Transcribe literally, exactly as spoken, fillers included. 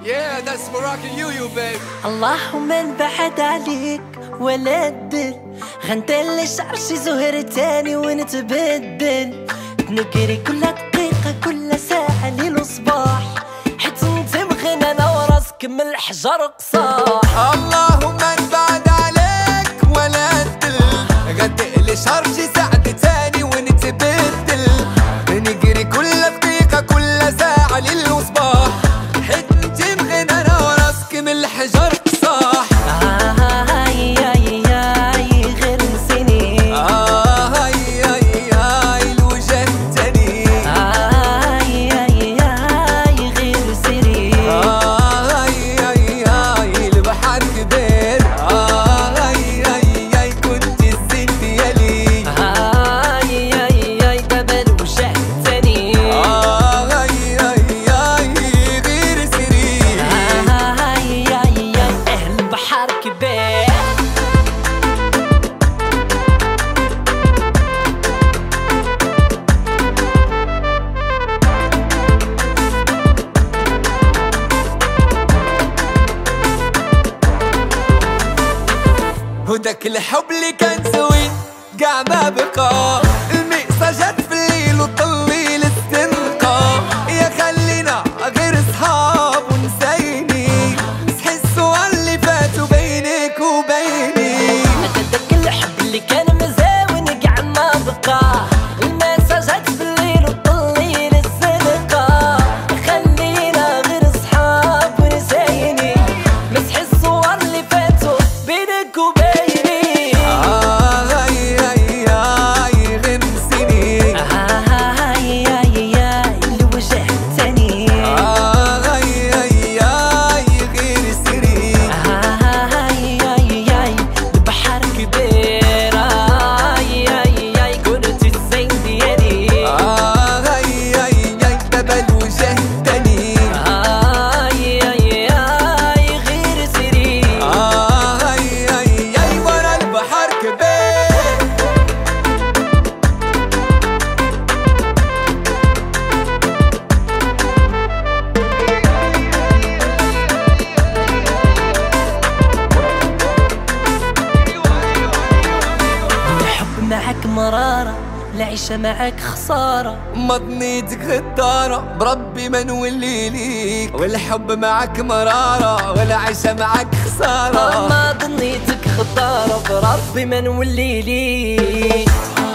Yeah, that's Moroccan you, you baby. اللهم انبعد عليك ولا تدل غنتلي شعرشي زهر تاني ونتبدل نجري كل دقيقة كل ساعة ليل وصباح حيت انت مغنى انا وراسك من الحجر قصاح. اللهم انبعد عليك ولا تدل غنتلي شعرشي ساعة تاني ونتبدل نجري كل دقيقة كل ساعة ليل وصباح حيت انت مغنى انا وراسك من الحجر قصاح. وداك الحب اللي كان زوين قاع ما بقى المقصة جات في الليل وطلي للزنقة يا خلينا غير صحاب ونسيني مسح السوال اللي فاتوا بينك وبيني. داك الحب اللي كان مزاون قاع ما بقى المقصة جات في الليل وطلي للزنقة خلينا غير صحاب ونسيني مسح الصور اللي فاتوا بينك وبيني. معك مرارة العيشة معك خسارة مضنيتك غدارة بربي ما نولي ليك والحب معك مرارة والعيشة معك خسارة ما ضنيتك غدارة بربي ما نولي ليك.